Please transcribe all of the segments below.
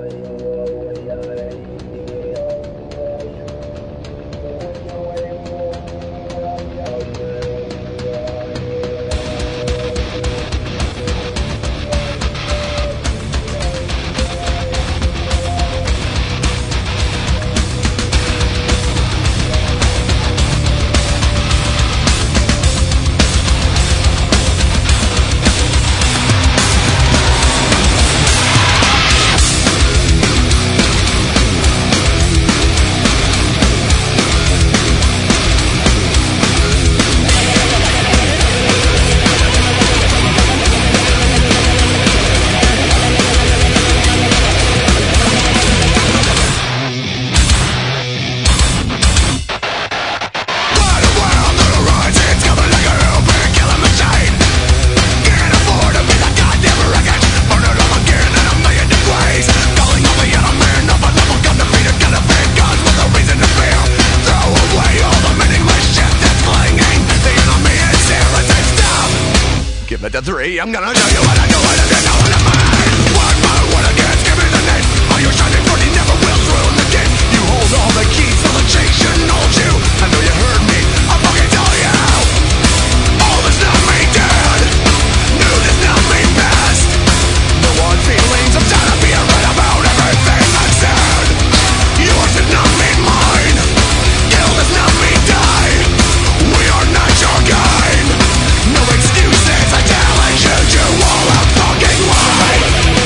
Give it to 3, I'm gonna show you what I do, what I do, what I mind. One more, one against, give me the name. All your shining body never will ruin the game. You hold all the keys, all the chains shouldn't hold you. I know you heard me, I'll fucking tell you. All this not me dead, new this not me best. No one feelings, I'm tired of being right about everything that's said. Yours did not mean mine, kill does not mean die. We are not your kind, no excuses, I challenge you, you all out fucking lie.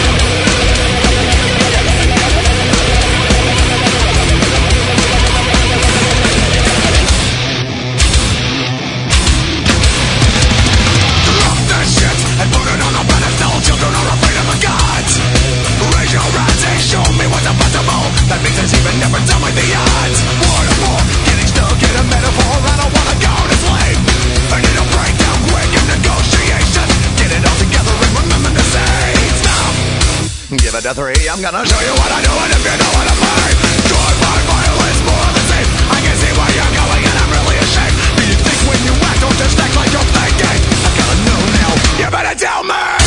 Drop the shit and put it on a pedestal, children are afraid of the gods. Raise your hands and show me what's impossible, that makes us even never tell me the odds. Waterfall, getting stuck in a metaphor, I don't wanna go to sleep. I need a breakdown quick in negotiations. Get it all together and remember to say stop. Give it to 3, I'm gonna show you what I do, and if you know what I find. Drive-by violence, more of the same. I can see where you're going and I'm really ashamed. Do you think when you act, don't just act like you're thinking? I gotta know now, you better tell me.